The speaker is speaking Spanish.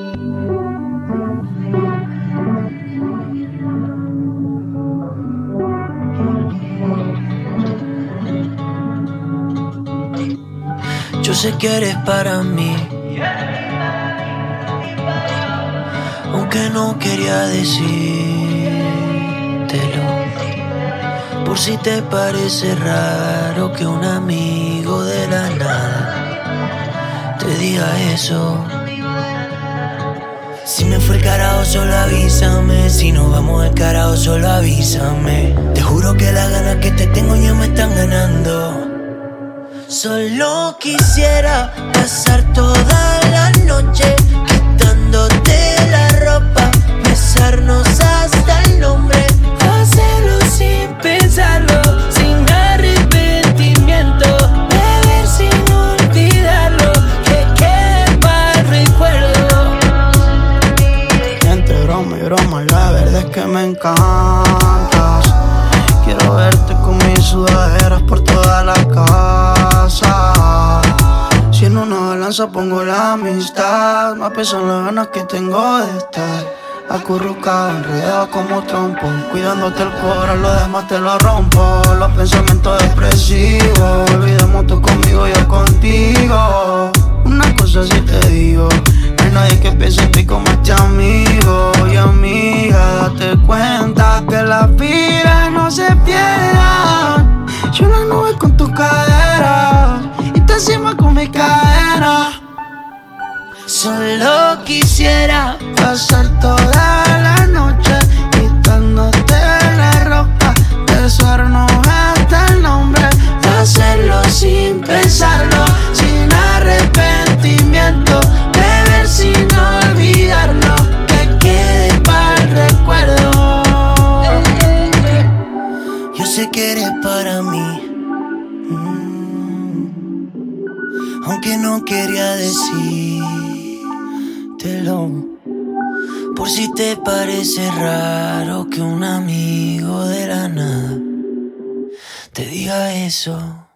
Yo sé que eres para mí, aunque no quería decírtelo. Por si te parece raro que un amigo de la nada te diga eso. Si me fue el carajo solo avísame, si nos vamos al carajo solo avísame. Te juro que las ganas que te tengo ya me están ganando. Solo quisiera pasar toda la noche quitándote la ropa, besarnos hasta el nombre, hacerlo sin pensarlo, sin arrepentimiento, beber sin olvidarlo, que quede para el recuerdo. Entre broma y broma, la verdad es que me encantas. Quiero verte con mis sudaderas por toda la casa. Si en una balanza pongo la amistad, más pesan las ganas que tengo de estar acurrucado, enredado como trompo, cuidándote el corazón, lo demás te lo rompo. Los pensamientos depresivos, olvidemos tú conmigo, yo contigo. Una cosa sí te digo, no hay nadie que piense en ti como este amigo. Y amiga, date cuenta que las vidas no se pierdan. Yo en la nube con tus caderas y te encima con mi cadena. Solo quisiera Pasar toda la noche quitándote la ropa, besarnos hasta el nombre, hacerlo sin pensarlo, sin arrepentimiento, beber sin olvidarlo, que quede para el recuerdo. Yo sé que eres para mí, aunque no quería decírtelo. Por si te parece raro que un amigo de la nada te diga eso.